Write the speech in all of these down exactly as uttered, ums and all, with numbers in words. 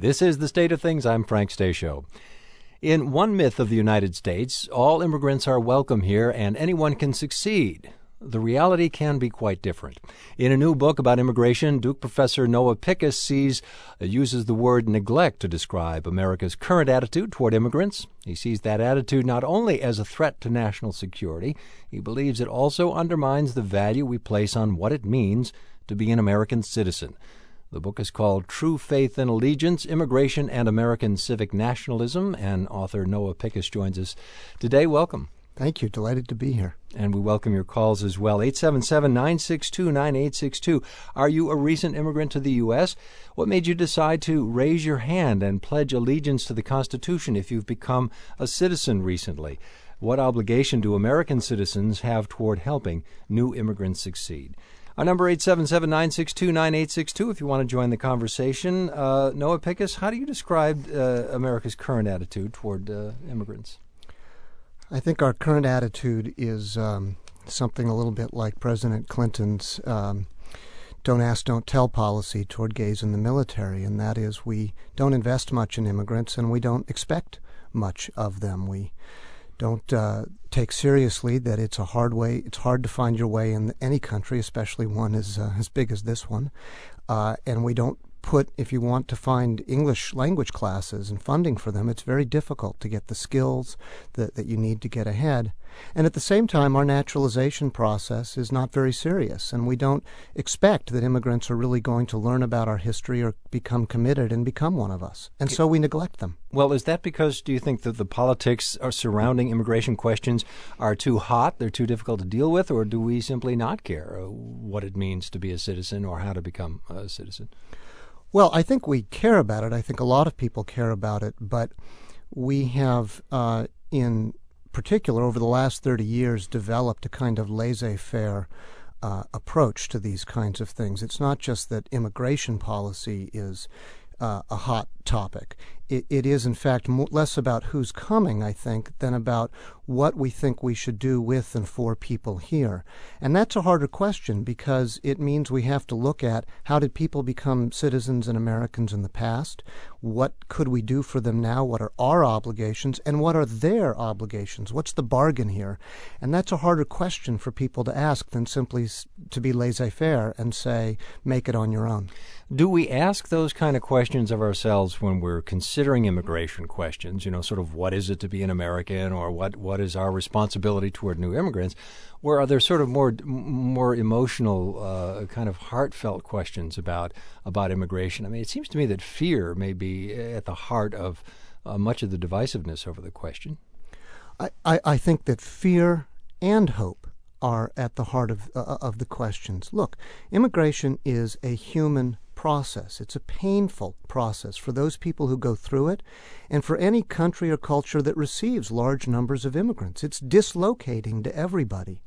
This is The State of Things. I'm Frank Stasio. In one myth of the United States, all immigrants are welcome here and anyone can succeed. The reality can be quite different. In a new book about immigration, Duke professor Noah Pickes sees, uh, uses the word neglect to describe America's current attitude toward immigrants. He sees that attitude not only as a threat to national security, he believes it also undermines the value we place on what it means to be an American citizen. The book is called True Faith and Allegiance, Immigration and American Civic Nationalism, and author Noah Pickes joins us today. Welcome. Thank you. Delighted to be here. And we welcome your calls as well. eight seven seven, nine six two, nine eight six two. Are you a recent immigrant to the U S? What made you decide to raise your hand and pledge allegiance to the Constitution if you've become a citizen recently? What obligation do American citizens have toward helping new immigrants succeed? Our number, eight seven seven, nine six two, nine eight six two, if you want to join the conversation. Uh, Noah Pickes, how do you describe uh, America's current attitude toward uh, immigrants? I think our current attitude is um, something a little bit like President Clinton's um, don't ask, don't tell policy toward gays in the military, and that is we don't invest much in immigrants and we don't expect much of them. We don't uh, take seriously that it's a hard way, it's hard to find your way in any country, especially one as, uh, as big as this one, uh, and we don't put, if you want to find English language classes and funding for them, it's very difficult to get the skills that, that you need to get ahead. And at the same time, our naturalization process is not very serious, and we don't expect that immigrants are really going to learn about our history or become committed and become one of us. And so we neglect them. Well, is that because, do you think that the politics are surrounding immigration questions are too hot, they're too difficult to deal with, or do we simply not care what it means to be a citizen or how to become a citizen? Well, I think we care about it. I think a lot of people care about it, but we have, uh, in particular, over the last thirty years, developed a kind of laissez-faire uh, approach to these kinds of things. It's not just that immigration policy is uh, a hot topic. It, it is, in fact, mo- less about who's coming, I think, than about what we think we should do with and for people here. And that's a harder question because it means we have to look at how did people become citizens and Americans in the past? What could we do for them now? What are our obligations? And what are their obligations? What's the bargain here? And that's a harder question for people to ask than simply to be laissez-faire and say, make it on your own. Do we ask those kind of questions of ourselves when we're considering immigration questions? You know, sort of what is it to be an American, or what, what is our responsibility toward new immigrants? Where are there sort of more more emotional, uh, kind of heartfelt questions about about immigration? I mean, it seems to me that fear may be at the heart of uh, much of the divisiveness over the question. I, I, I think that fear and hope are at the heart of uh, of the questions. Look, immigration is a human process. It's a painful process for those people who go through it and for any country or culture that receives large numbers of immigrants. It's dislocating to everybody.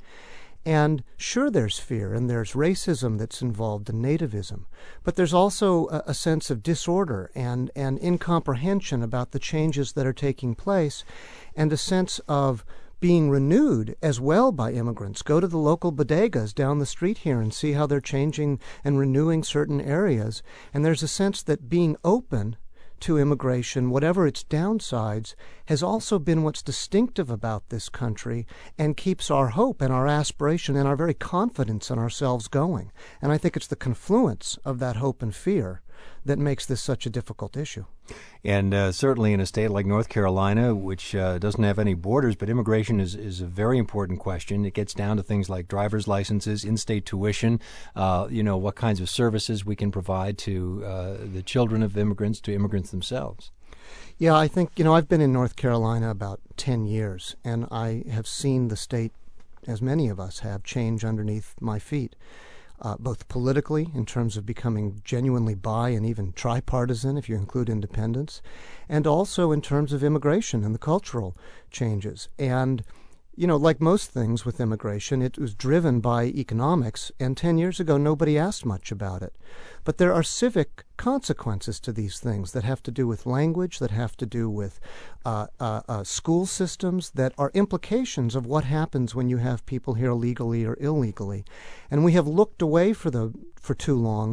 And sure, there's fear and there's racism that's involved in nativism, but there's also a, a sense of disorder and, and incomprehension about the changes that are taking place, and a sense of being renewed as well by immigrants. Go to the local bodegas down the street here and see how they're changing and renewing certain areas. And there's a sense that being open to immigration, whatever its downsides, has also been what's distinctive about this country and keeps our hope and our aspiration and our very confidence in ourselves going. And I think it's the confluence of that hope and fear that makes this such a difficult issue. And uh, certainly in a state like North Carolina, which uh, doesn't have any borders, but immigration is, is a very important question. It gets down to things like driver's licenses, in-state tuition, uh, you know, what kinds of services we can provide to uh, the children of immigrants, to immigrants themselves. Yeah, I think, you know, I've been in North Carolina about ten years, and I have seen the state, as many of us have, change underneath my feet. Uh, both politically, in terms of becoming genuinely bi and even tripartisan, if you include independents, and also in terms of immigration and the cultural changes. And you know, like most things with immigration, it was driven by economics, and ten years ago nobody asked much about it. But there are civic consequences to these things that have to do with language, that have to do with uh, uh, uh, school systems, that are implications of what happens when you have people here legally or illegally. And we have looked away for the for too long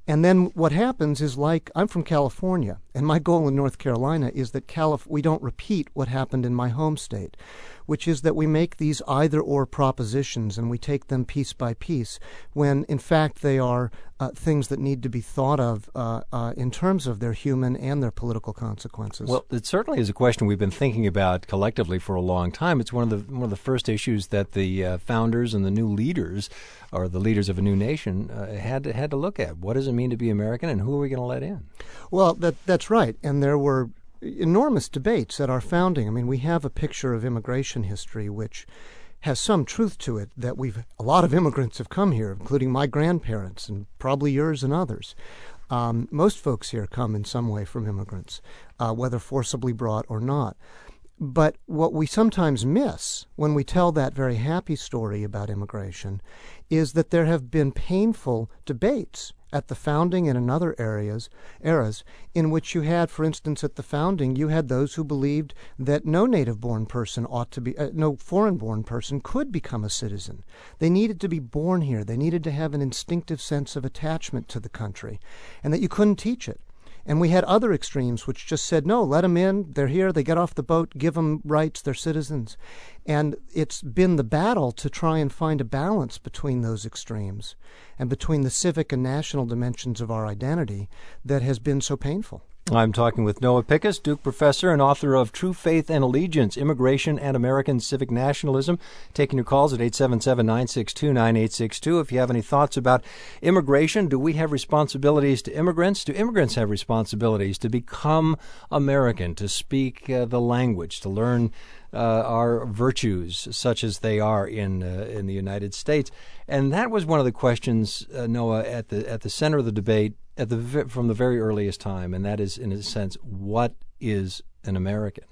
And then what happens is, like, I'm from California, and my goal in North Carolina is that Calif- we don't repeat what happened in my home state, which is that we make these either-or propositions and we take them piece by piece, when in fact they are uh, things that need to be thought of uh, uh, in terms of their human and their political consequences. Well, it certainly is a question we've been thinking about collectively for a long time. It's one of the one of the first issues that the uh, founders and the new leaders, or the leaders of a new nation, uh, had to, had to look at. What does it mean to be American, and who are we going to let in? Well, that that's right, and there were enormous debates at our founding. I mean, we have a picture of immigration history which has some truth to it, that we've a lot of immigrants have come here, including my grandparents and probably yours and others. Um, most folks here come in some way from immigrants, uh, whether forcibly brought or not. But what we sometimes miss when we tell that very happy story about immigration is that there have been painful debates at the founding and in other areas, eras, in which you had, for instance, at the founding, you had those who believed that no native-born person ought to be, uh, no foreign-born person could become a citizen. They needed to be born here. They needed to have an instinctive sense of attachment to the country, and that you couldn't teach it. And we had other extremes which just said, no, let them in, they're here, they get off the boat, give them rights, they're citizens. And it's been the battle to try and find a balance between those extremes and between the civic and national dimensions of our identity that has been so painful. I'm talking with Noah Pickus, Duke professor and author of True Faith and Allegiance, Immigration and American Civic Nationalism. Taking your calls at eight seven seven, nine six two, nine eight six two. If you have any thoughts about immigration, do we have responsibilities to immigrants? Do immigrants have responsibilities to become American, to speak uh, the language, to learn uh, our virtues such as they are in uh, in the United States? And that was one of the questions, uh, Noah, at the at the center of the debate at the from the very earliest time, and that is, in a sense, what is an American?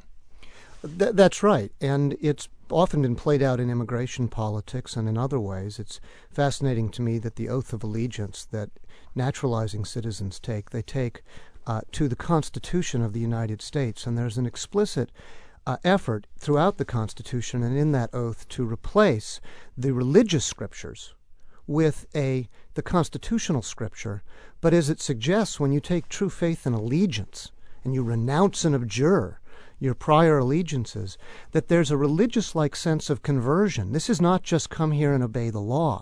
Th- that's right, and it's often been played out in immigration politics and in other ways. It's fascinating to me that the oath of allegiance that naturalizing citizens take, they take uh, to the Constitution of the United States, and there's an explicit uh, effort throughout the Constitution and in that oath to replace the religious scriptures with a the constitutional scripture. But as it suggests, when you take true faith and allegiance and you renounce and abjure your prior allegiances, that there's a religious-like sense of conversion. This is not just come here and obey the law.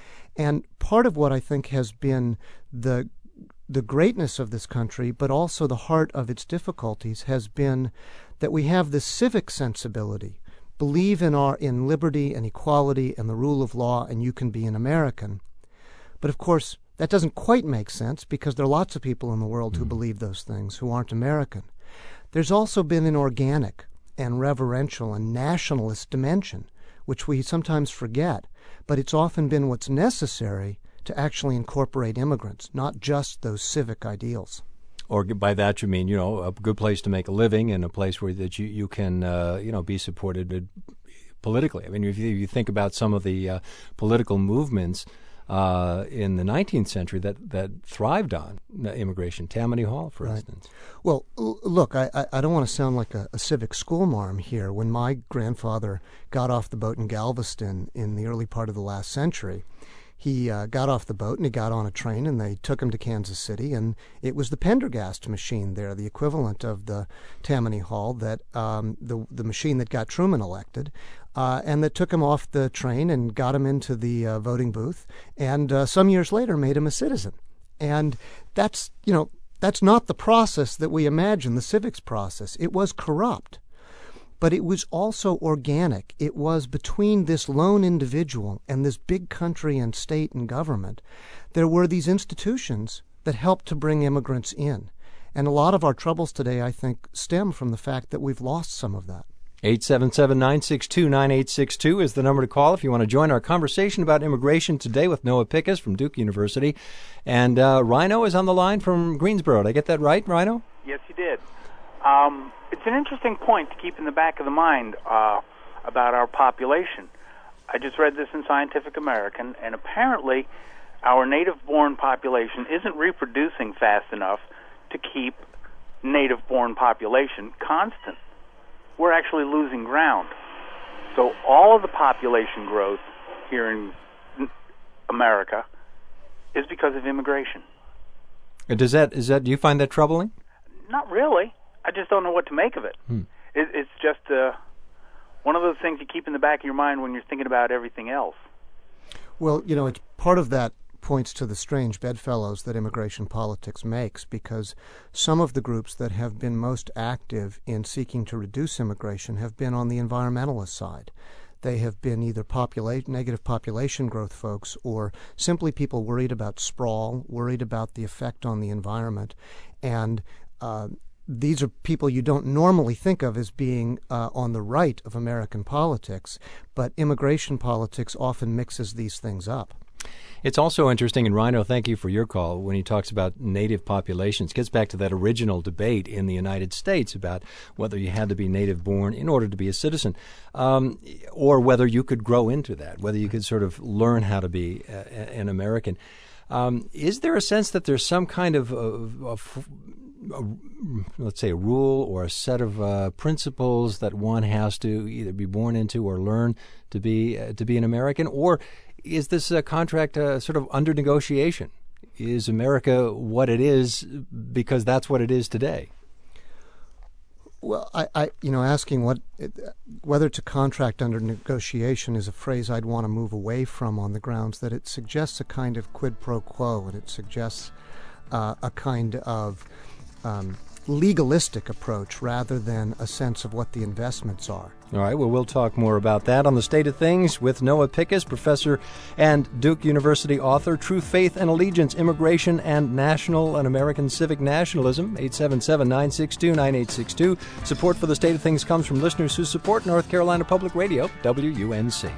And part of what I think has been the the greatness of this country, but also the heart of its difficulties, has been that we have this civic sensibility. Believe in our in liberty and equality and the rule of law, and you can be an American. But of course, that doesn't quite make sense, because there are lots of people in the world who believe those things who aren't American. There's also been an organic and reverential and nationalist dimension, which we sometimes forget, but it's often been what's necessary to actually incorporate immigrants, not just those civic ideals. Or by that you mean, you know, a good place to make a living and a place where that you, you can, uh, you know, be supported politically. I mean, if you, if you think about some of the uh, political movements uh, in the nineteenth century that, that thrived on immigration, Tammany Hall, for right. instance. Well, l- look, I, I don't want to sound like a, a civic schoolmarm here. When my grandfather got off the boat in Galveston in the early part of the last century, he uh, got off the boat and he got on a train and they took him to Kansas City, and it was the Pendergast machine there, the equivalent of the Tammany Hall, that um, the the machine that got Truman elected, uh, and that took him off the train and got him into the uh, voting booth, and uh, some years later made him a citizen. And that's, you know, that's not the process that we imagine, the civics process. It was corrupt. But it was also organic. It was between this lone individual and this big country and state and government. There were these institutions that helped to bring immigrants in. And a lot of our troubles today, I think, stem from the fact that we've lost some of that. eight seven seven, nine six two, nine eight six two is the number to call if you want to join our conversation about immigration today with Noah Pickus from Duke University. And uh, Rhino is on the line from Greensboro. Did I get that right, Rhino? Yes, you did. Um, it's an interesting point to keep in the back of the mind uh, about our population. I just read this in Scientific American, and apparently our native-born population isn't reproducing fast enough to keep native-born population constant. We're actually losing ground. So all of the population growth here in America is because of immigration. Does that is that? Do you find that troubling? Not really. I just don't know what to make of it. Hmm. it it's just uh, one of those things you keep in the back of your mind when you're thinking about everything else. Well, you know, it's part of that points to the strange bedfellows that immigration politics makes, because some of the groups that have been most active in seeking to reduce immigration have been on the environmentalist side. They have been either populate, negative population growth folks or simply people worried about sprawl, worried about the effect on the environment. And uh, these are people you don't normally think of as being uh, on the right of American politics, but immigration politics often mixes these things up. It's also interesting, and Rhino, thank you for your call, when he talks about native populations. It gets back to that original debate in the United States about whether you had to be native born in order to be a citizen, um, or whether you could grow into that, whether you could sort of learn how to be uh, an American. Um, is there a sense that there's some kind of, of, of a, let's say, a rule or a set of uh, principles that one has to either be born into or learn to be uh, to be an American? Or is this a contract uh, sort of under negotiation? Is America what it is because that's what it is today? Well, I, I you know, asking what whether it's a contract under negotiation is a phrase I'd want to move away from on the grounds that it suggests a kind of quid pro quo, and it suggests uh, a kind of um, legalistic approach rather than a sense of what the investments are. All right, well, we'll talk more about that on The State of Things with Noah Pickes, professor and Duke University author, True Faith and Allegiance, Immigration and National and American Civic Nationalism, eight seven seven, nine six two, nine eight six two. Support for The State of Things comes from listeners who support North Carolina Public Radio, W U N C.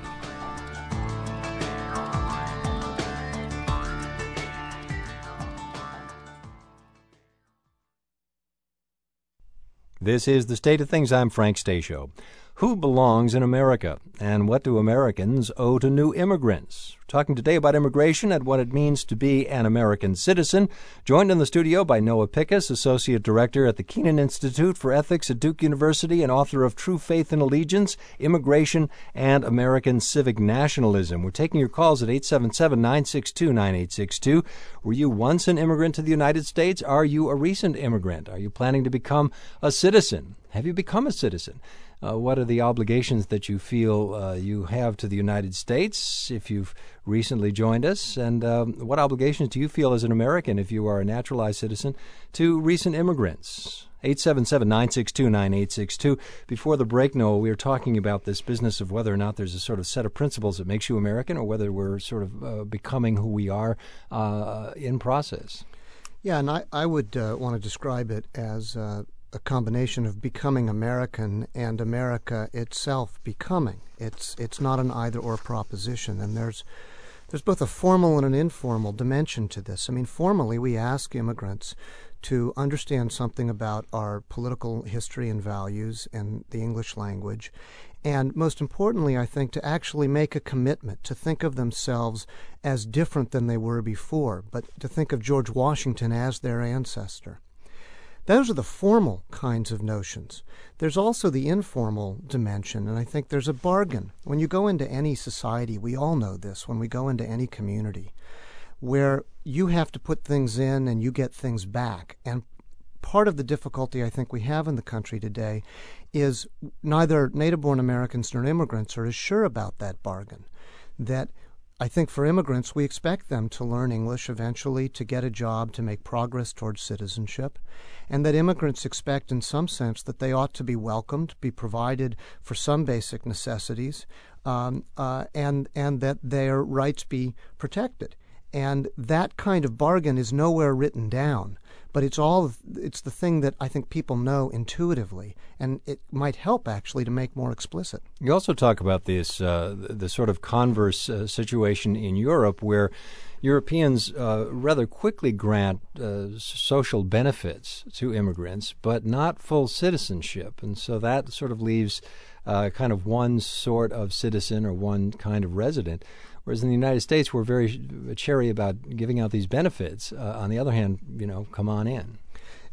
This is The State of Things. I'm Frank Stasio. Who belongs in America, and what do Americans owe to new immigrants? We're talking today about immigration and what it means to be an American citizen. Joined in the studio by Noah Pickes, Associate Director at the Kenan Institute for Ethics at Duke University and author of True Faith and Allegiance, Immigration and American Civic Nationalism. We're taking your calls at eight seven seven, nine six two, nine eight six two. Were you once an immigrant to the United States? Are you a recent immigrant? Are you planning to become a citizen? Have you become a citizen? Uh, what are the obligations that you feel uh, you have to the United States if you've recently joined us? And um, what obligations do you feel as an American, if you are a naturalized citizen, to recent immigrants? eight seven seven, nine six two, nine eight six two. Before the break, Noah, we were talking about this business of whether or not there's a sort of set of principles that makes you American or whether we're sort of uh, becoming who we are uh, in process. Yeah, and I, I would uh, want to describe it as uh, a combination of becoming American and America itself becoming. It's it's not an either-or proposition, and there's there's both a formal and an informal dimension to this. I mean, formally, we ask immigrants to understand something about our political history and values and the English language, and most importantly, I think, to actually make a commitment to think of themselves as different than they were before, but to think of George Washington as their ancestor. Those are the formal kinds of notions. There's also the informal dimension, and I think there's a bargain. When you go into any society, we all know this, when we go into any community, where you have to put things in and you get things back. And part of the difficulty I think we have in the country today is neither native-born Americans nor immigrants are as sure about that bargain, that I think for immigrants, we expect them to learn English eventually, to get a job, to make progress towards citizenship, and that immigrants expect in some sense that they ought to be welcomed, be provided for some basic necessities, um, uh, and, and that their rights be protected. And that kind of bargain is nowhere written down, but it's all it's the thing that I think people know intuitively, and it might help actually to make more explicit. You also talk about this uh, the sort of converse uh, situation in Europe, where Europeans uh, rather quickly grant uh, social benefits to immigrants, but not full citizenship, and so that sort of leaves uh, kind of one sort of citizen or one kind of resident. Whereas in the United States, we're very chary about giving out these benefits. Uh, on the other hand, you know, come on in.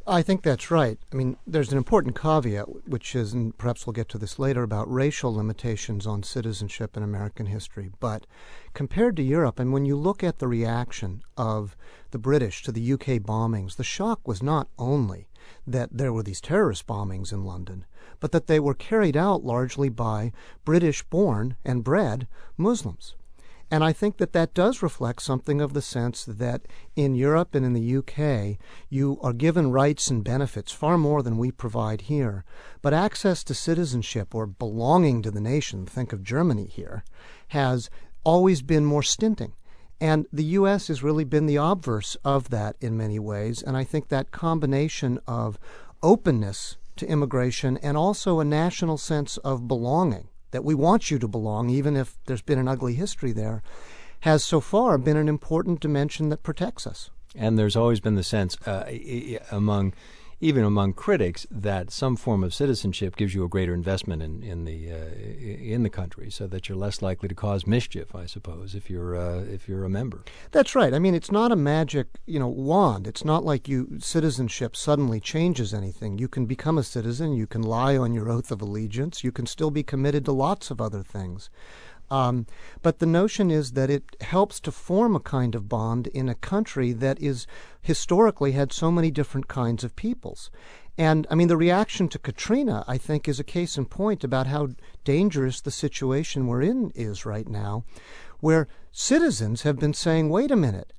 I think that's right. I mean, there's an important caveat, which is, and perhaps we'll get to this later, about racial limitations on citizenship in American history. But compared to Europe, and when you look at the reaction of the British to the U K bombings, the shock was not only that there were these terrorist bombings in London, but that they were carried out largely by British-born and bred Muslims. And I think that that does reflect something of the sense that in Europe and in the U K, you are given rights and benefits far more than we provide here. But access to citizenship or belonging to the nation, think of Germany here, has always been more stinting. And the U S has really been the obverse of that in many ways. And I think that combination of openness to immigration and also a national sense of belonging, that we want you to belong, even if there's been an ugly history there, has so far been an important dimension that protects us. And there's always been the sense uh, among, even among critics, that some form of citizenship gives you a greater investment in in the uh, in the country, so that you're less likely to cause mischief, I suppose, if you're uh, if you're a member. That's right. I mean, it's not a magic, you know, wand. It's not like you citizenship suddenly changes anything. You can become a citizen. You can lie on your oath of allegiance. You can still be committed to lots of other things. Um, but the notion is that it helps to form a kind of bond in a country that is historically had so many different kinds of peoples. And, I mean, the reaction to Katrina, I think, is a case in point about how dangerous the situation we're in is right now, where citizens have been saying, wait a minute,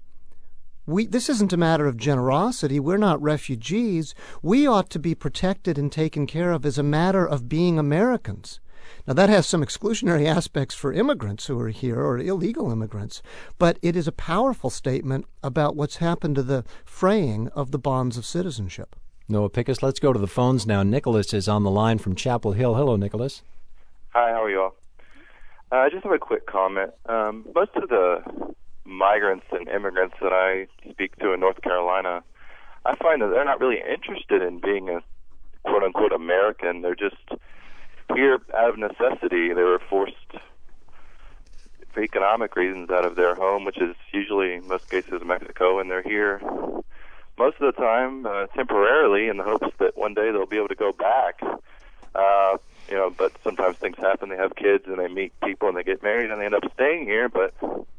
we, this isn't a matter of generosity. We're not refugees. We ought to be protected and taken care of as a matter of being Americans. Now, that has some exclusionary aspects for immigrants who are here or illegal immigrants, but it is a powerful statement about what's happened to the fraying of the bonds of citizenship. Noah Pickus, let's go to the phones now. Nicholas is on the line from Chapel Hill. Hello, Nicholas. Hi, how are you all? Uh, I just have a quick comment. Um, most of the migrants and immigrants that I speak to in North Carolina, I find that they're not really interested in being a quote-unquote American. They're just here out of necessity. They were forced for economic reasons out of their home, which is usually, in most cases, Mexico, and they're here most of the time uh, temporarily in the hopes that one day they'll be able to go back. Uh, you know, but sometimes things happen. They have kids and they meet people and they get married and they end up staying here. But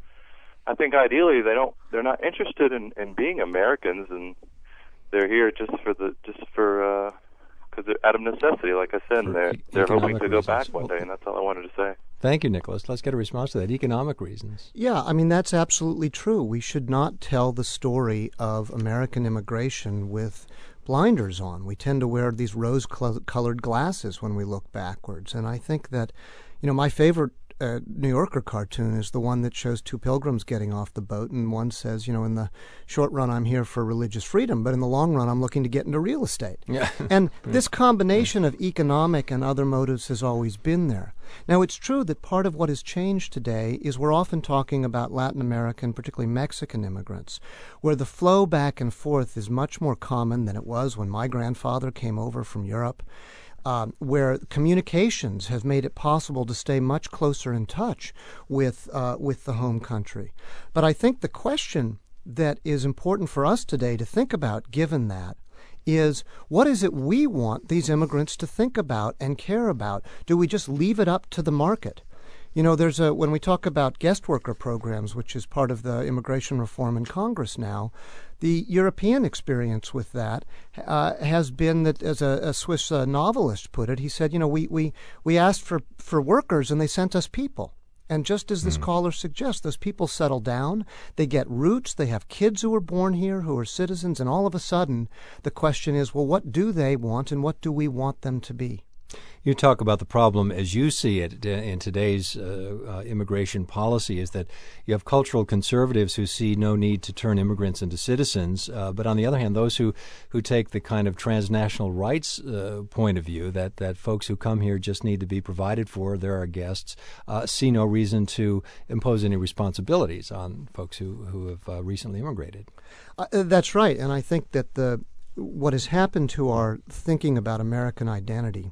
I think ideally they don't. They're not interested in, in being Americans, and they're here just for the just for. Uh, Because they're out of necessity, like I said, and they're, they're hoping to go reasons. back one day, and that's all I wanted to say. Thank you, Nicholas. Let's get a response to that. Economic reasons. Yeah, I mean, that's absolutely true. We should not tell the story of American immigration with blinders on. We tend to wear these rose-colored glasses when we look backwards. And I think that, you know, my favorite uh, New Yorker cartoon is the one that shows two pilgrims getting off the boat, and one says, you know, in the short run I'm here for religious freedom, but in the long run I'm looking to get into real estate. Yeah. And this combination of economic and other motives has always been there. Now, it's true that part of what has changed today is we're often talking about Latin American, particularly Mexican immigrants, where the flow back and forth is much more common than it was when my grandfather came over from Europe. Um, where communications have made it possible to stay much closer in touch with uh, with the home country. But I think the question that is important for us today to think about, given that, is what is it we want these immigrants to think about and care about? Do we just leave it up to the market? You know, there's a when we talk about guest worker programs, which is part of the immigration reform in Congress now, the European experience with that uh, has been that, as a, a Swiss uh, novelist put it, he said, you know, we, we, we asked for, for workers and they sent us people. And just as this mm. caller suggests, those people settle down, they get roots, they have kids who are born here, who are citizens, and all of a sudden the question is, well, what do they want and what do we want them to be? You talk about the problem as you see it in today's uh, uh, immigration policy is that you have cultural conservatives who see no need to turn immigrants into citizens, uh, but on the other hand, those who, who take the kind of transnational rights uh, point of view, that, that folks who come here just need to be provided for, they're our guests, uh, see no reason to impose any responsibilities on folks who, who have uh, recently immigrated. Uh, that's right, and I think that the what has happened to our thinking about American identity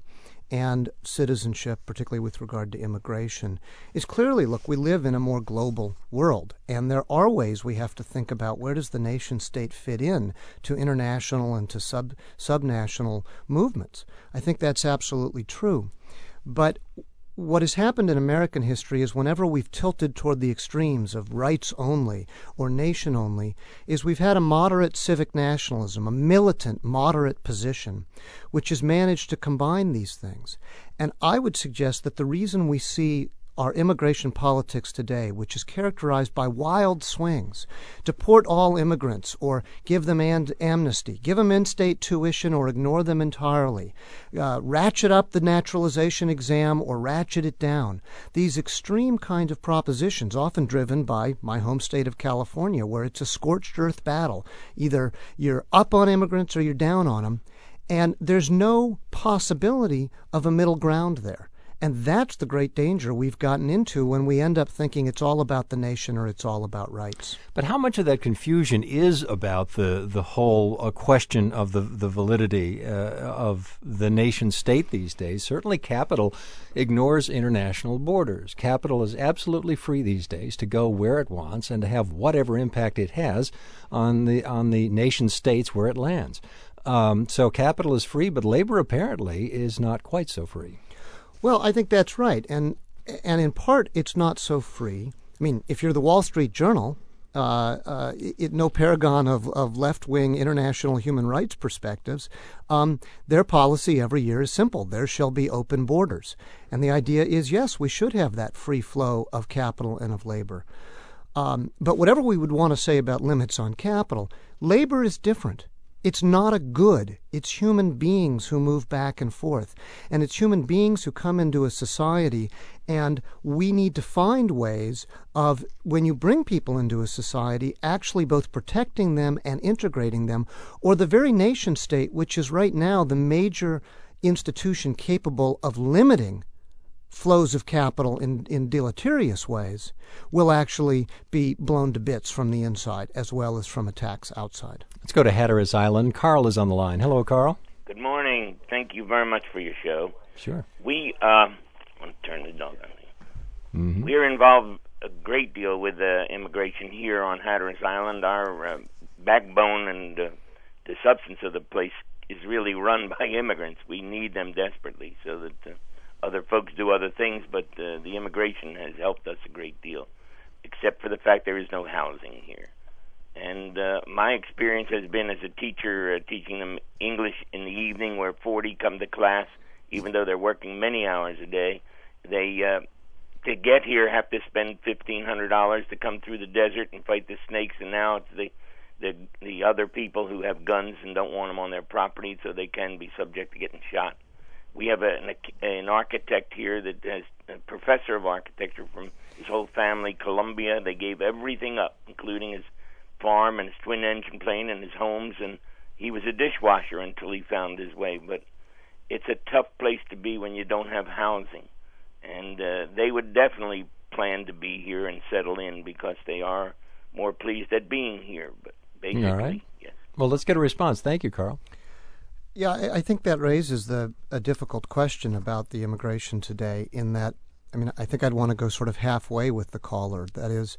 and citizenship, particularly with regard to immigration, is clearly, look, we live in a more global world, and there are ways we have to think about where does the nation state fit in to international and to sub subnational movements. I think that's absolutely true. But what has happened in American history is whenever we've tilted toward the extremes of rights only or nation only, is we've had a moderate civic nationalism, a militant, moderate position, which has managed to combine these things. And I would suggest that the reason we see our immigration politics today, which is characterized by wild swings, deport all immigrants or give them an- amnesty, give them in-state tuition or ignore them entirely, uh, ratchet up the naturalization exam or ratchet it down. These extreme kind of propositions, often driven by my home state of California, where it's a scorched earth battle. Either you're up on immigrants or you're down on them, and there's no possibility of a middle ground there. And that's the great danger we've gotten into when we end up thinking it's all about the nation or it's all about rights. But how much of that confusion is about the the whole uh, question of the the validity uh, of the nation state these days? Certainly capital ignores international borders. Capital is absolutely free these days to go where it wants and to have whatever impact it has on the on the nation states where it lands. Um, so capital is free, but labor apparently is not quite so free. Well, I think that's right. And and in part, it's not so free. I mean, if you're the Wall Street Journal, uh, uh, it, no paragon of, of left-wing international human rights perspectives, um, their policy every year is simple. There shall be open borders. And the idea is, yes, we should have that free flow of capital and of labor. Um, but whatever we would want to say about limits on capital, labor is different. It's not a good. It's human beings who move back and forth. And it's human beings who come into a society, and we need to find ways of, when you bring people into a society, actually both protecting them and integrating them, or the very nation state, which is right now the major institution capable of limiting flows of capital in, in deleterious ways, will actually be blown to bits from the inside as well as from attacks outside. Let's go to Hatteras Island. Carl is on the line. Hello, Carl. Good morning. Thank you very much for your show. Sure. We, uh, I want to turn the dog on me. Mm-hmm. We are involved a great deal with uh, immigration here on Hatteras Island. Our uh, backbone and uh, the substance of the place is really run by immigrants. We need them desperately so that uh, other folks do other things, but uh, the immigration has helped us a great deal, except for the fact there is no housing here. And uh, my experience has been as a teacher uh, teaching them English in the evening where forty come to class, even though they're working many hours a day. They, uh, to get here, have to spend fifteen hundred dollars to come through the desert and fight the snakes, and now it's the, the, the other people who have guns and don't want them on their property, so they can be subject to getting shot. We have a, an, an architect here that has a professor of architecture from his whole family, Columbia. They gave everything up, including his farm and his twin-engine plane and his homes, and he was a dishwasher until he found his way. But it's a tough place to be when you don't have housing. And uh, they would definitely plan to be here and settle in because they are more pleased at being here. But basically, all right. Yes. Well, let's get a response. Thank you, Carl. Yeah, I, I think that raises the a difficult question about the immigration today, in that, I mean, I think I'd want to go sort of halfway with the caller. That is,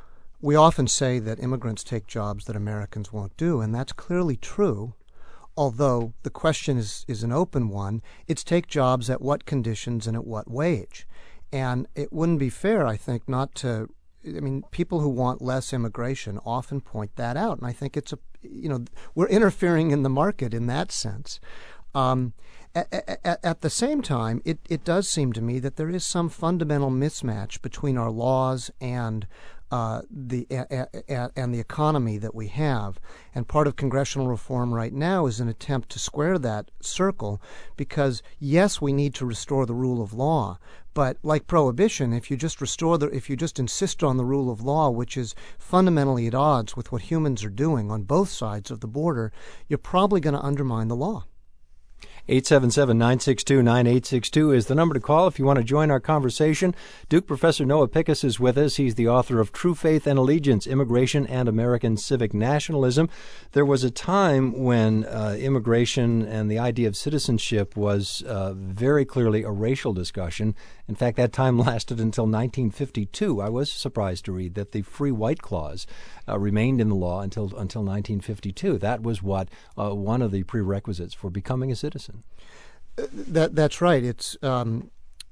we often say that immigrants take jobs that Americans won't do, and that's clearly true, although the question is, is an open one. It's take jobs at what conditions and at what wage. And it wouldn't be fair, I think, not to, I mean, people who want less immigration often point that out, and I think it's a, you know, we're interfering in the market in that sense. Um, at, at, at the same time, it, it does seem to me that there is some fundamental mismatch between our laws and uh, the a, a, and the economy that we have. And part of congressional reform right now is an attempt to square that circle, because yes, we need to restore the rule of law, but like prohibition, if you just restore the, if you just insist on the rule of law, which is fundamentally at odds with what humans are doing on both sides of the border, you're probably going to undermine the law. eight seven seven, nine six two, nine eight six two is the number to call if you want to join our conversation. Duke Professor Noah Pickus is with us. He's the author of True Faith and Allegiance, Immigration and American Civic Nationalism. There was a time when uh, immigration and the idea of citizenship was uh, very clearly a racial discussion. In fact, that time lasted until nineteen fifty-two. I was surprised to read that the Free White Clause uh, remained in the law until until nineteen fifty-two. That was what uh, one of the prerequisites for becoming a citizen. Uh, that that's right. It's um,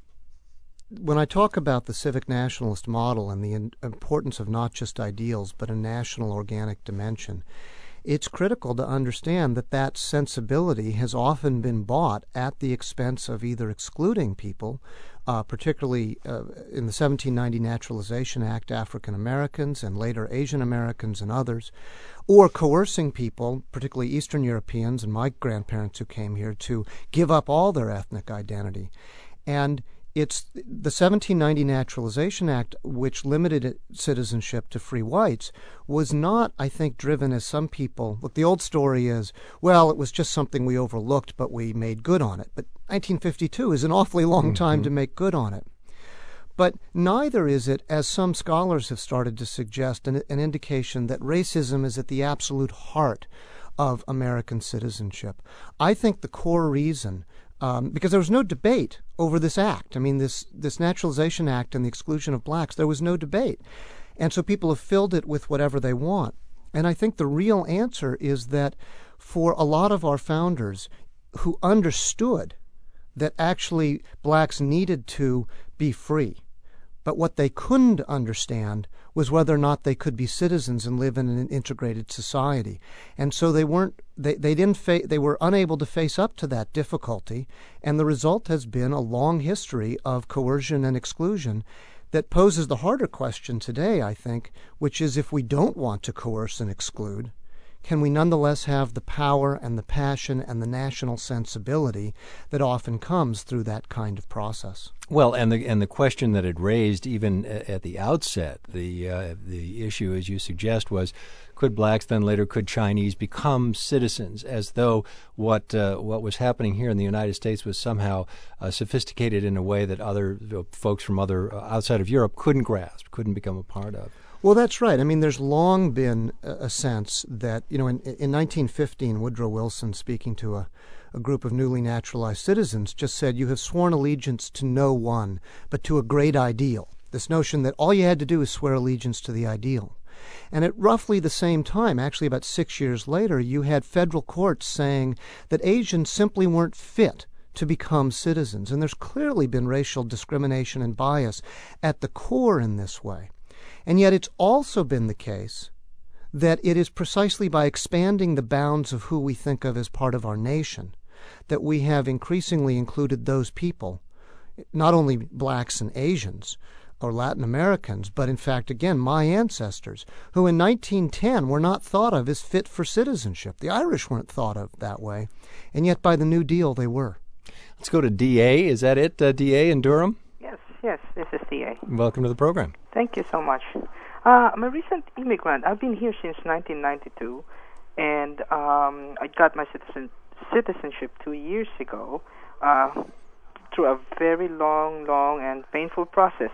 when I talk about the civic nationalist model and the in- importance of not just ideals but a national organic dimension, it's critical to understand that that sensibility has often been bought at the expense of either excluding people, uh, particularly uh, in the seventeen ninety Naturalization Act, African Americans and later Asian Americans and others, or coercing people, particularly Eastern Europeans and my grandparents who came here, to give up all their ethnic identity. And it's the seventeen ninety Naturalization Act, which limited citizenship to free whites, was not, I think, driven as some people... Look, the old story is, well, it was just something we overlooked, but we made good on it. But nineteen fifty-two is an awfully long mm-hmm. time to make good on it. But neither is it, as some scholars have started to suggest, an, an indication that racism is at the absolute heart of American citizenship. I think the core reason... Um, because there was no debate over this act. I mean, this, this Naturalization Act and the exclusion of blacks, there was no debate. And so people have filled it with whatever they want. And I think the real answer is that for a lot of our founders who understood that actually blacks needed to be free, but what they couldn't understand was whether or not they could be citizens and live in an integrated society. And so they weren't they, they didn't fa- they were unable to face up to that difficulty, and the result has been a long history of coercion and exclusion that poses the harder question today, I think, which is, if we don't want to coerce and exclude, can we nonetheless have the power and the passion and the national sensibility that often comes through that kind of process? Well, and the and the question that it raised even at the outset, the uh, the issue, as you suggest, was, could blacks then later, could Chinese become citizens, as though what uh, what was happening here in the United States was somehow uh, sophisticated in a way that other uh, folks from other uh, outside of Europe couldn't grasp, couldn't become a part of. Well, that's right. I mean, there's long been a sense that, you know, in, in nineteen fifteen, Woodrow Wilson, speaking to a, a group of newly naturalized citizens, just said, "You have sworn allegiance to no one, but to a great ideal." This notion that all you had to do is swear allegiance to the ideal. And at roughly the same time, actually about six years later, you had federal courts saying that Asians simply weren't fit to become citizens. And there's clearly been racial discrimination and bias at the core in this way. And yet it's also been the case that it is precisely by expanding the bounds of who we think of as part of our nation that we have increasingly included those people, not only blacks and Asians or Latin Americans, but in fact, again, my ancestors, who in nineteen ten were not thought of as fit for citizenship. The Irish weren't thought of that way, and yet by the New Deal they were. Let's go to D A. Is that it, uh, D A in Durham? Yes, yes, this is D A. Welcome to the program. Thank you so much. Uh, I'm a recent immigrant. I've been here since nineteen ninety-two, and um, I got my citizen, citizenship two years ago uh, through a very long, long, and painful process.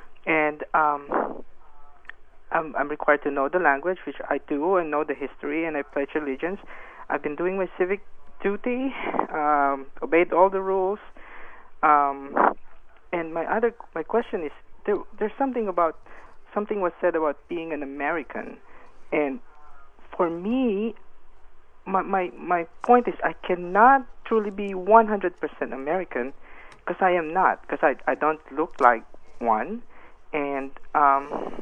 And um, I'm, I'm required to know the language, which I do, and know the history, and I pledge allegiance. I've been doing my civic duty, um, obeyed all the rules. Um, and my other my question is, there, there's something about something was said about being an American, and for me, my my, my point is I cannot truly be one hundred percent American because I am not, because I, I don't look like one, and um,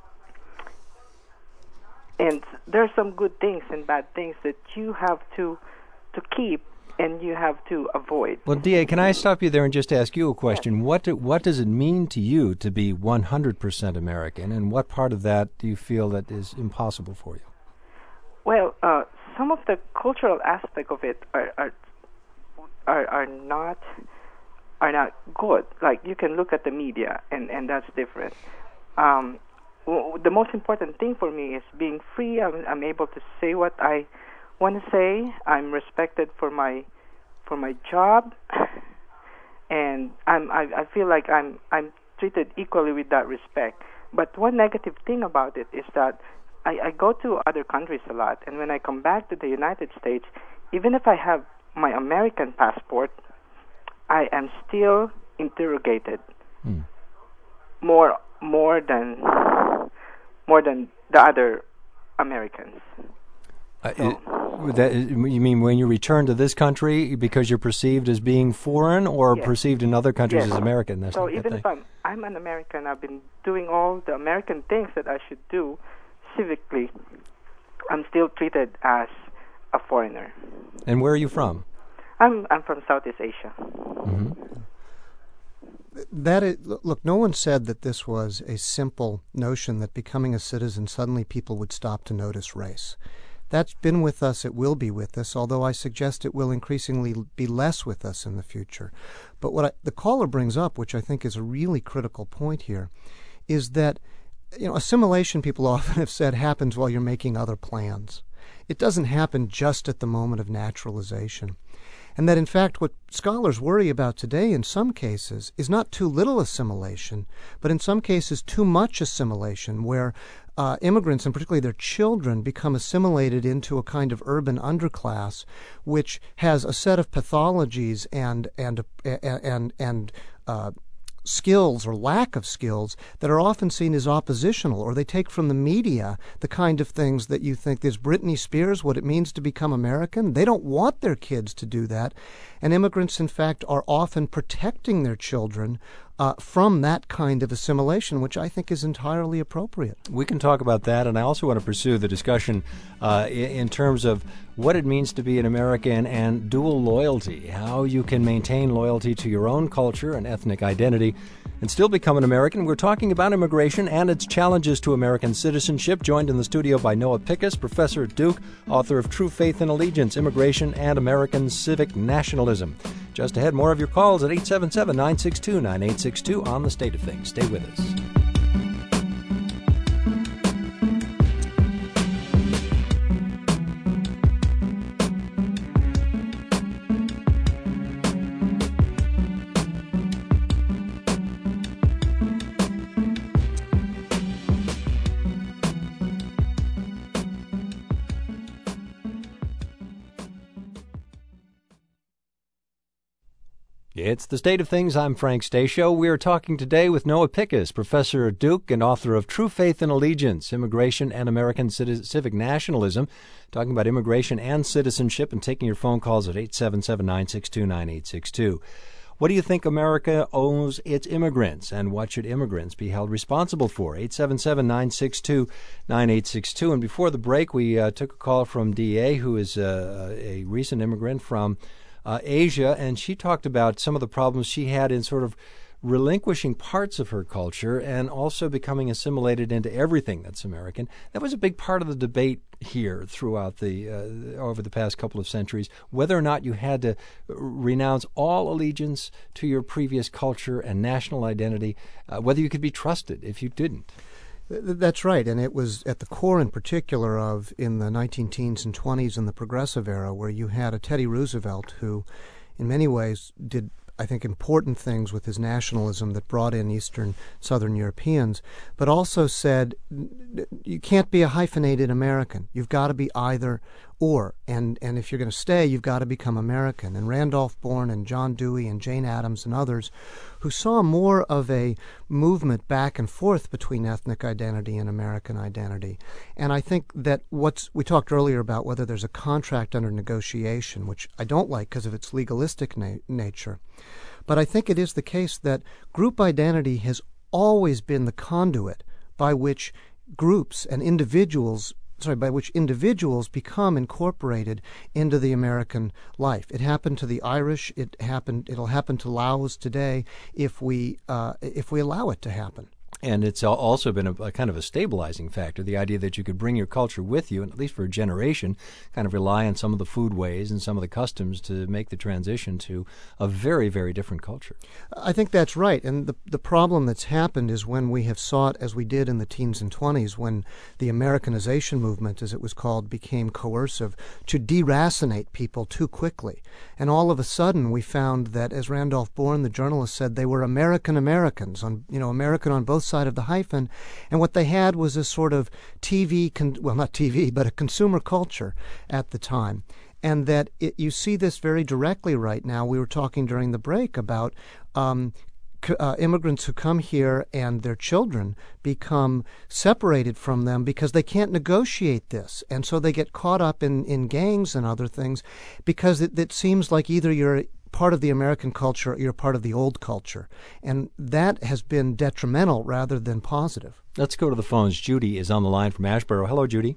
and there are some good things and bad things that you have to to keep and you have to avoid. Well, D A, can I stop you there and just ask you a question? Yes. What do, what does it mean to you to be one hundred percent American, and what part of that do you feel that is impossible for you? Well, uh, some of the cultural aspect of it are are are, are not are not good. Like, you can look at the media, and, and that's different. Um, w- the most important thing for me is being free. I'm, I'm able to say what I want to say. I'm respected for my for my job, and I'm I, I feel like I'm I'm treated equally with that respect. But one negative thing about it is that I, I go to other countries a lot, and when I come back to the United States, even if I have my American passport, I am still interrogated mm. more more than more than the other Americans. Uh, it, that, you mean when you return to this country because you're perceived as being foreign, or yes. perceived in other countries yes. as American? That's so not even thing. if I'm I'm an American, I've been doing all the American things that I should do civically, I'm still treated as a foreigner. And where are you from? I'm I'm from Southeast Asia. Mm-hmm. That is, look, no one said that this was a simple notion that becoming a citizen, suddenly people would stop to notice race. That's been with us, it will be with us, although I suggest it will increasingly be less with us in the future. But what I, the caller brings up, which I think is a really critical point here, is that, you know, assimilation, people often have said, happens while you're making other plans. It doesn't happen just at the moment of naturalization. And that, in fact, what scholars worry about today in some cases is not too little assimilation, but in some cases too much assimilation, where uh, immigrants, and particularly their children, become assimilated into a kind of urban underclass, which has a set of pathologies and and and and uh, skills or lack of skills that are often seen as oppositional, or they take from the media the kind of things that you think, is Britney Spears what it means to become American? They don't want their kids to do that. And immigrants, in fact, are often protecting their children uh, from that kind of assimilation, which I think is entirely appropriate. We can talk about that, and I also want to pursue the discussion uh, in, in terms of what it means to be an American and dual loyalty, how you can maintain loyalty to your own culture and ethnic identity and still become an American. We're talking about immigration and its challenges to American citizenship, joined in the studio by Noah Pickus, professor at Duke, author of True Faith and Allegiance, Immigration and American Civic Nationalism. Just ahead, more of your calls at eight seven seven, nine six two, nine eight six two on The State of Things. Stay with us. It's The State of Things. I'm Frank Stasio. We are talking today with Noah Pickus, professor at Duke and author of True Faith and Allegiance, Immigration and American Civic Nationalism, talking about immigration and citizenship, and taking your phone calls at eight seven seven, nine six two, nine eight six two. What do you think America owes its immigrants, and what should immigrants be held responsible for? eight seven seven, nine six two, nine eight six two. And before the break, we uh, took a call from D A, who is uh, a recent immigrant from Uh, Asia, and she talked about some of the problems she had in sort of relinquishing parts of her culture and also becoming assimilated into everything that's American. That was a big part of the debate here throughout the uh, over the past couple of centuries, whether or not you had to renounce all allegiance to your previous culture and national identity, uh, whether you could be trusted if you didn't. That's right, and it was at the core in particular of in the nineteen teens and twenties in the Progressive era, where you had a Teddy Roosevelt who in many ways did, I think, important things with his nationalism that brought in Eastern Southern Europeans, but also said you can't be a hyphenated American. You've got to be either or, and, and if you're going to stay, you've got to become American. And Randolph Bourne and John Dewey and Jane Addams and others who saw more of a movement back and forth between ethnic identity and American identity. And I think that what's, we talked earlier about whether there's a contract under negotiation, which I don't like because of its legalistic na- nature. But I think it is the case that group identity has always been the conduit by which groups and individuals sorry, by which individuals become incorporated into the American life. It happened to the Irish. It happened. It'll happen to Laos today if we uh, if we allow it to happen. And it's al- also been a, a kind of a stabilizing factor, the idea that you could bring your culture with you, and at least for a generation, kind of rely on some of the foodways and some of the customs to make the transition to a very, very different culture. I think that's right. And the the problem that's happened is when we have sought, as we did in the teens and twenties, when the Americanization movement, as it was called, became coercive, to deracinate people too quickly. And all of a sudden we found that, as Randolph Bourne, the journalist, said, they were American Americans, on you know, American on both side of the hyphen, and what they had was a sort of T V, con- well, not T V, but a consumer culture at the time. And that it, you see this very directly right now. We were talking during the break about um, c- uh, immigrants who come here and their children become separated from them because they can't negotiate this. And so they get caught up in, in gangs and other things because it, it seems like either you're part of the American culture, you're part of the old culture. And that has been detrimental rather than positive. Let's go to the phones. Judy is on the line from Asheboro. Hello, Judy.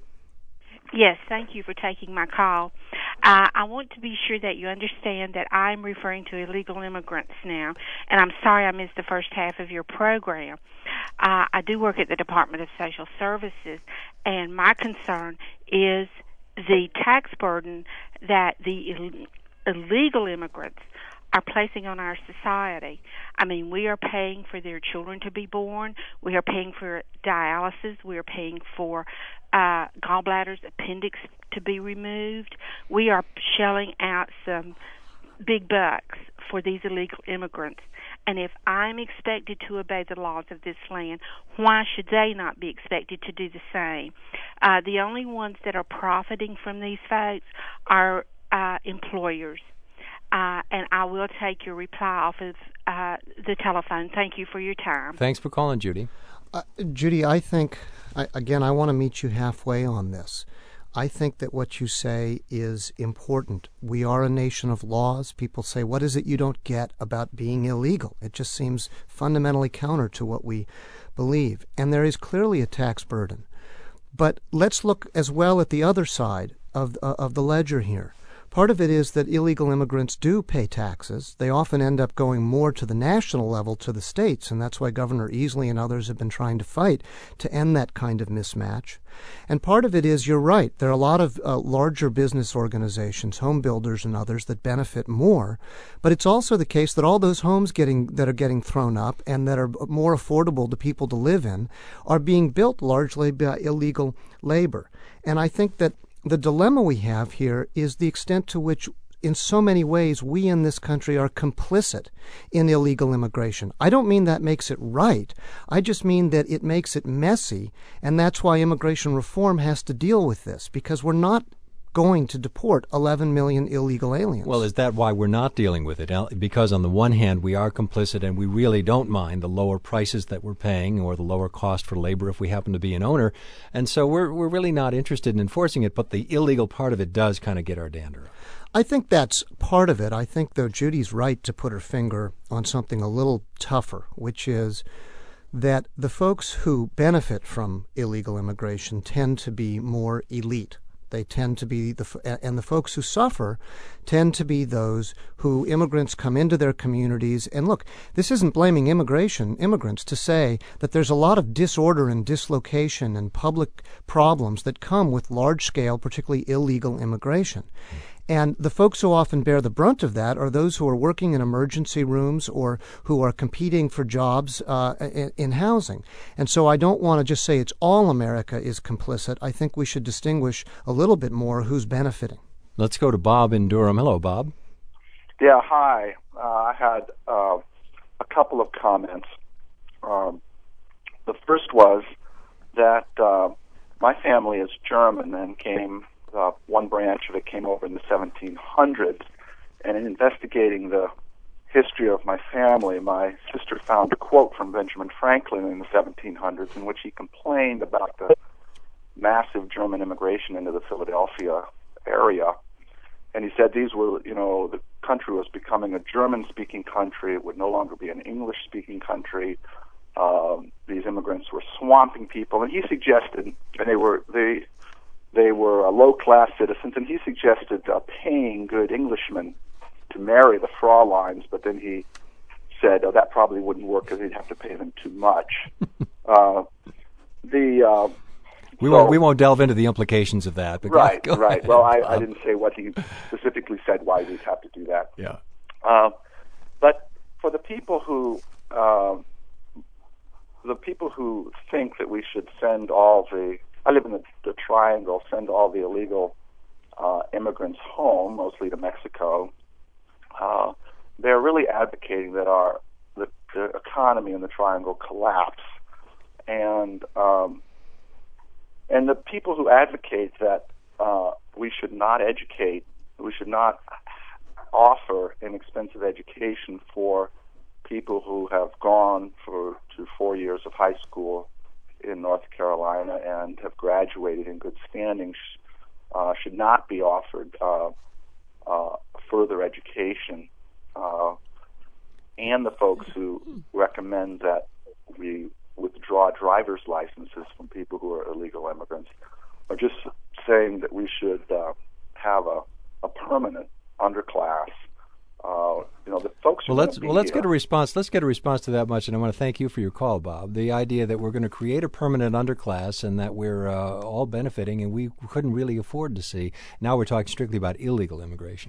Yes, thank you for taking my call. Uh, I want to be sure that you understand that I'm referring to illegal immigrants now, and I'm sorry I missed the first half of your program. Uh, I do work at the Department of Social Services, and my concern is the tax burden that the Ill- illegal immigrants are placing on our society. I mean, we are paying for their children to be born. We are paying for dialysis. We are paying for uh, gallbladders, appendix to be removed. We are shelling out some big bucks for these illegal immigrants. And if I'm expected to obey the laws of this land, why should they not be expected to do the same? Uh, the only ones that are profiting from these folks are uh, employers. Uh, and I will take your reply off of uh, the telephone. Thank you for your time. Thanks for calling, Judy. Uh, Judy, I think, I, again, I want to meet you halfway on this. I think that what you say is important. We are a nation of laws. People say, what is it you don't get about being illegal? It just seems fundamentally counter to what we believe. And there is clearly a tax burden. But let's look as well at the other side of uh, of the ledger here. Part of it is that illegal immigrants do pay taxes. They often end up going more to the national level, to the states, and that's why Governor Easley and others have been trying to fight to end that kind of mismatch. And part of it is, you're right, there are a lot of uh, larger business organizations, home builders and others, that benefit more. But it's also the case that all those homes getting that are getting thrown up and that are more affordable to people to live in are being built largely by illegal labor. And I think that the dilemma we have here is the extent to which, in so many ways, we in this country are complicit in illegal immigration. I don't mean that makes it right. I just mean that it makes it messy, and that's why immigration reform has to deal with this, because we're not going to deport eleven million illegal aliens. Well, is that why we're not dealing with it? Because on the one hand, we are complicit and we really don't mind the lower prices that we're paying or the lower cost for labor if we happen to be an owner. And so we're we're really not interested in enforcing it, but the illegal part of it does kind of get our dander up. I think that's part of it. I think, though, Judy's right to put her finger on something a little tougher, which is that the folks who benefit from illegal immigration tend to be more elite. They tend to be, the and the folks who suffer tend to be those who immigrants come into their communities. And look, this isn't blaming immigration, immigrants, to say that there's a lot of disorder and dislocation and public problems that come with large-scale, particularly illegal immigration. And the folks who often bear the brunt of that are those who are working in emergency rooms or who are competing for jobs uh, in, in housing. And so I don't want to just say it's all America is complicit. I think we should distinguish a little bit more who's benefiting. Let's go to Bob in Durham. Hello, Bob. Yeah, hi. Uh, I had uh, a couple of comments. Um, the first was that uh, my family is German and came... Uh, one branch of it came over in the seventeen hundreds, and in investigating the history of my family, my sister found a quote from Benjamin Franklin in the seventeen hundreds in which he complained about the massive German immigration into the Philadelphia area. And he said these were, you know, the country was becoming a German-speaking country. It would no longer be an English-speaking country. Um, these immigrants were swamping people, and he suggested, and they were they. They were uh, low-class citizens, and he suggested uh, paying good Englishmen to marry the Frauleins, but then he said oh, that probably wouldn't work because he'd have to pay them too much. Uh, the uh, we so, won't we won't delve into the implications of that. But right, go, go right. ahead, well, I, Bob. I didn't say what he specifically said why we'd have to do that. Yeah. Uh, but for the people who uh, the people who think that we should send all the I live in the, the Triangle, send all the illegal uh, immigrants home, mostly to Mexico. Uh, they're really advocating that our the, the economy in the Triangle collapse, and um, and the people who advocate that uh, we should not educate, we should not offer inexpensive education for people who have gone for to four years of high school in North Carolina and have graduated in good standing sh- uh, should not be offered uh, uh, further education. Uh, and the folks who recommend that we withdraw driver's licenses from people who are illegal immigrants are just saying that we should uh, have a, a permanent underclass. Uh, you know, the folks. Well, let's be, well let's uh, get a response. Let's get a response to that much, and I want to thank you for your call, Bob. The idea that we're going to create a permanent underclass and that we're uh, all benefiting, and we couldn't really afford to see. Now we're talking strictly about illegal immigration.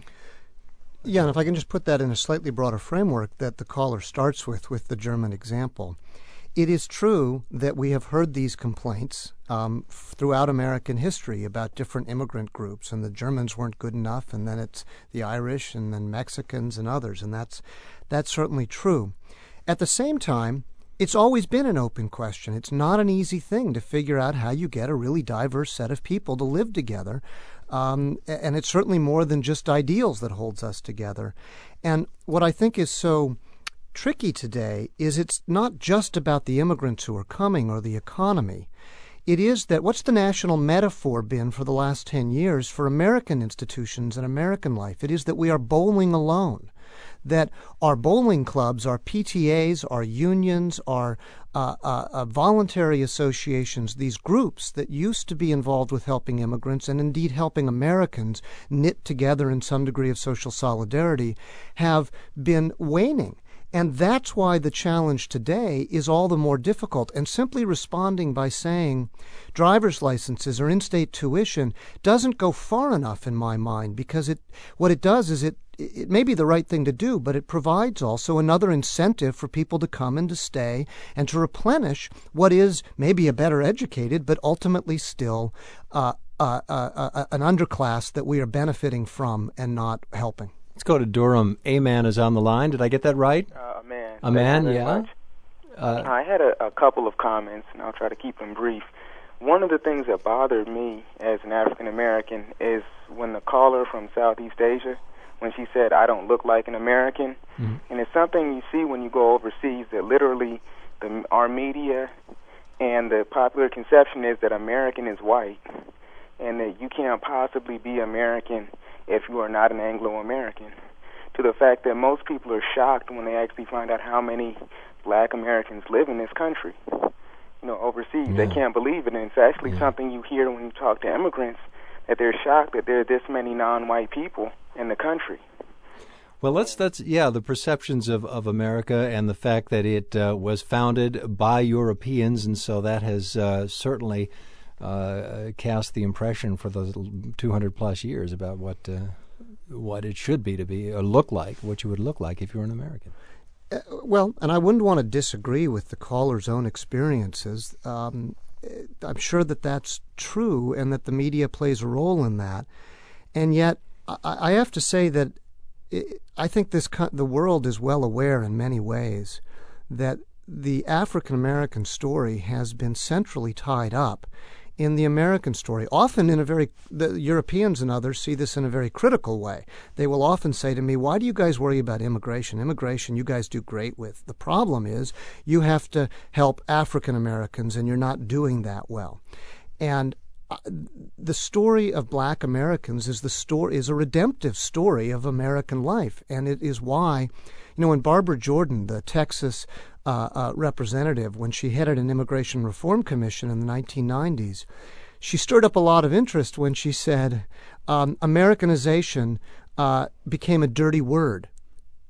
Yeah, and if I can just put that in a slightly broader framework that the caller starts with, with the German example. It is true that we have heard these complaints um, f- throughout American history about different immigrant groups, and the Germans weren't good enough, and then it's the Irish, and then Mexicans and others, and that's that's certainly true. At the same time, it's always been an open question. It's not an easy thing to figure out how you get a really diverse set of people to live together, um, and it's certainly more than just ideals that holds us together. And what I think is so tricky today is it's not just about the immigrants who are coming or the economy. It is that what's the national metaphor been for the last ten years for American institutions and American life? It is that we are bowling alone, that our bowling clubs, our P T As, our unions, our uh, uh, uh, voluntary associations, these groups that used to be involved with helping immigrants and indeed helping Americans knit together in some degree of social solidarity, have been waning. And that's why the challenge today is all the more difficult. And simply responding by saying driver's licenses or in-state tuition doesn't go far enough in my mind, because it what it does is it it may be the right thing to do, but it provides also another incentive for people to come and to stay and to replenish what is maybe a better educated, but ultimately still uh, uh, uh, uh, an underclass that we are benefiting from and not helping. Let's go to Durham. A man is on the line. Did I get that right? Uh, a man. A man, Thank you yeah. very much. Uh, I had a, a couple of comments, and I'll try to keep them brief. One of the things that bothered me as an African American is when the caller from Southeast Asia, when she said, "I don't look like an American," mm-hmm. and it's something you see when you go overseas, that literally the, our media and the popular conception is that American is white, and that you can't possibly be American if you are not an Anglo-American, to the fact that most people are shocked when they actually find out how many black Americans live in this country, you know, overseas. Yeah. They can't believe it, and it's actually Yeah. something you hear when you talk to immigrants, that they're shocked that there are this many non-white people in the country. Well, let's that's yeah the perceptions of, of America and the fact that it uh, was founded by Europeans, and so that has uh, certainly uh, cast the impression for those two hundred plus years about what uh, what it should be to be or look like, what you would look like if you were an American. Uh, well, and I wouldn't want to disagree with the caller's own experiences. Um, I'm sure that that's true, and that the media plays a role in that. And yet, I, I have to say that it, I think this the world is well aware in many ways that the African American story has been centrally tied up in the American story, often in a very, the Europeans and others see this in a very critical way. They will often say to me, "Why do you guys worry about immigration? Immigration you guys do great with. The problem is you have to help African Americans, and you're not doing that well." And uh, the story of black Americans is the story is a redemptive story of American life, and it is why, you know, when Barbara Jordan, the Texas Uh, uh, representative, when she headed an immigration reform commission in the nineteen nineties, she stirred up a lot of interest when she said um, Americanization uh, became a dirty word.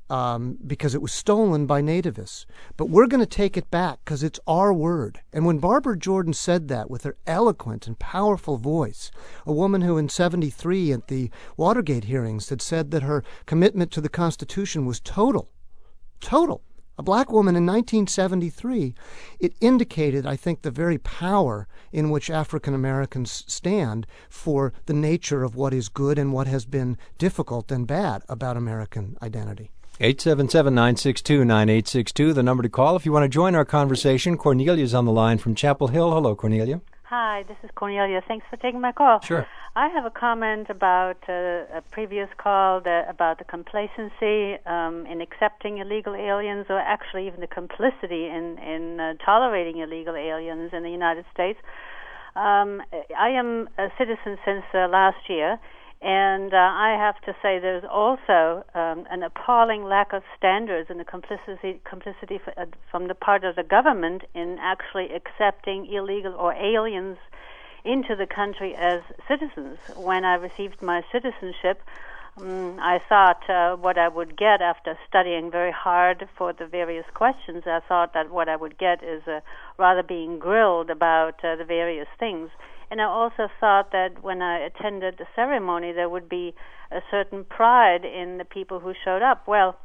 um, because it was stolen by nativists. But we're going to take it back because it's our word. And when Barbara Jordan said that with her eloquent and powerful voice, a woman who in seventy-three at the Watergate hearings had said that her commitment to the Constitution was total, total, a black woman in nineteen seventy-three, it indicated, I think, the very power in which African Americans stand for the nature of what is good and what has been difficult and bad about American identity. eight seven seven, nine six two, nine eight six two, the number to call if you want to join our conversation. Cornelia's on the line from Chapel Hill. Hello, Cornelia. Hi, this is Cornelia. Thanks for taking my call. Sure. I have a comment about uh, a previous call that, about the complacency um, in accepting illegal aliens, or actually even the complicity in, in uh, tolerating illegal aliens in the United States. Um, I am a citizen since uh, last year, and uh, I have to say there's also um, an appalling lack of standards and the complicity, complicity f- uh, from the part of the government in actually accepting illegal or aliens into the country as citizens. When I received my citizenship, um, I thought uh, what I would get after studying very hard for the various questions, I thought that what I would get is uh, rather being grilled about uh, the various things. And I also thought that when I attended the ceremony, there would be a certain pride in the people who showed up. Well,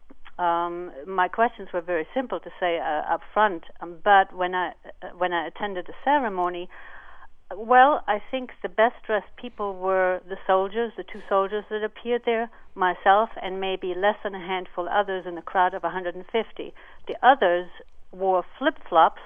um, my questions were very simple to say uh, up front, um, but when I uh, when I attended the ceremony, well, I think the best-dressed people were the soldiers, the two soldiers that appeared there, myself, and maybe less than a handful others in a crowd of one hundred fifty. The others wore flip-flops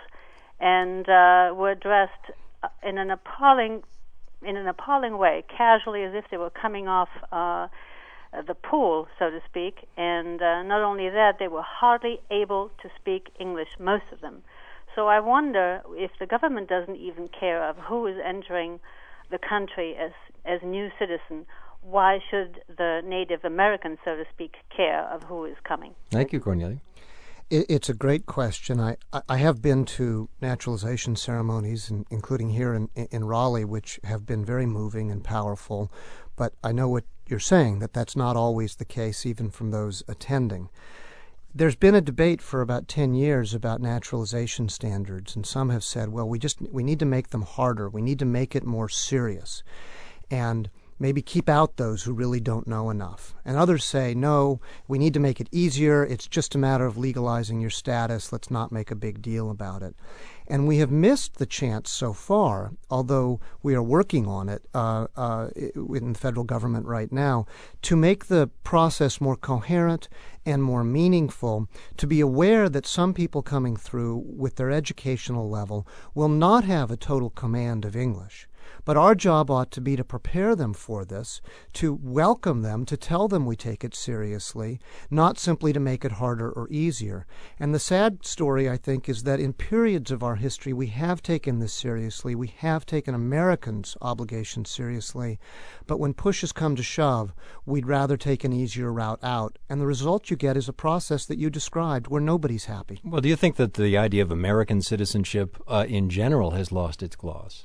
and uh, were dressed in an appalling, in an appalling way, casually, as if they were coming off uh, the pool, so to speak. And uh, not only that, they were hardly able to speak English, most of them. So I wonder if the government doesn't even care of who is entering the country as as new citizen, why should the Native Americans, so to speak, care of who is coming? Thank you, Cornelia. It's a great question. I, I have been to naturalization ceremonies, including here in, in Raleigh, which have been very moving and powerful. But I know what you're saying, that that's not always the case, even from those attending. There's been a debate for about ten years about naturalization standards, and some have said, well, we just we need to make them harder. We need to make it more serious. And maybe keep out those who really don't know enough. And others say, no, we need to make it easier. It's just a matter of legalizing your status. Let's not make a big deal about it. And we have missed the chance so far, although we are working on it uh, uh, in the federal government right now, to make the process more coherent and more meaningful, to be aware that some people coming through with their educational level will not have a total command of English. But our job ought to be to prepare them for this, to welcome them, to tell them we take it seriously, not simply to make it harder or easier. And the sad story, I think, is that in periods of our history we have taken this seriously. We have taken Americans' obligations seriously. But when push has come to shove, we'd rather take an easier route out. And the result you get is a process that you described where nobody's happy. Well, do you think that the idea of American citizenship uh, in general has lost its gloss?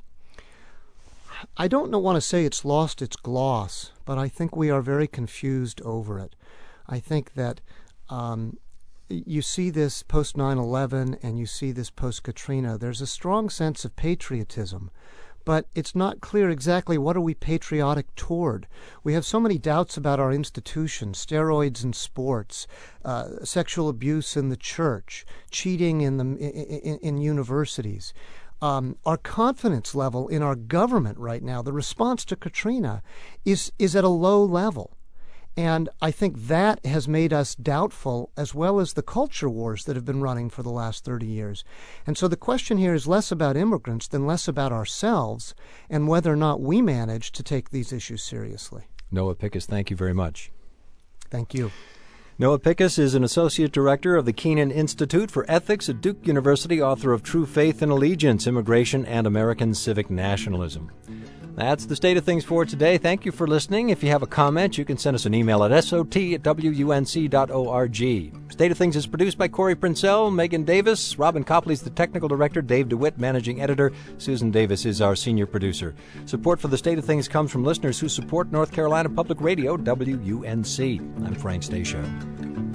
I don't want to say it's lost its gloss, but I think we are very confused over it. I think that um, you see this post nine eleven and you see this post-Katrina. There's a strong sense of patriotism, but it's not clear exactly what are we patriotic toward. We have so many doubts about our institutions, steroids in sports, uh, sexual abuse in the church, cheating in, the, in, in universities. Um, our confidence level in our government right now, the response to Katrina, is is at a low level. And I think that has made us doubtful, as well as the culture wars that have been running for the last thirty years. And so the question here is less about immigrants than less about ourselves and whether or not we manage to take these issues seriously. Noah Pickus, thank you very much. Thank you. Noah Pickus is an associate director of the Keenan Institute for Ethics at Duke University, author of True Faith and Allegiance, Immigration and American Civic Nationalism. That's the state of things for today. Thank you for listening. If you have a comment, you can send us an email at S O T at W U N C dot org. State of Things is produced by Corey Princell, Megan Davis, Robin Copley is the technical director, Dave DeWitt, managing editor, Susan Davis is our senior producer. Support for the State of Things comes from listeners who support North Carolina Public Radio, W U N C. I'm Frank Stasio.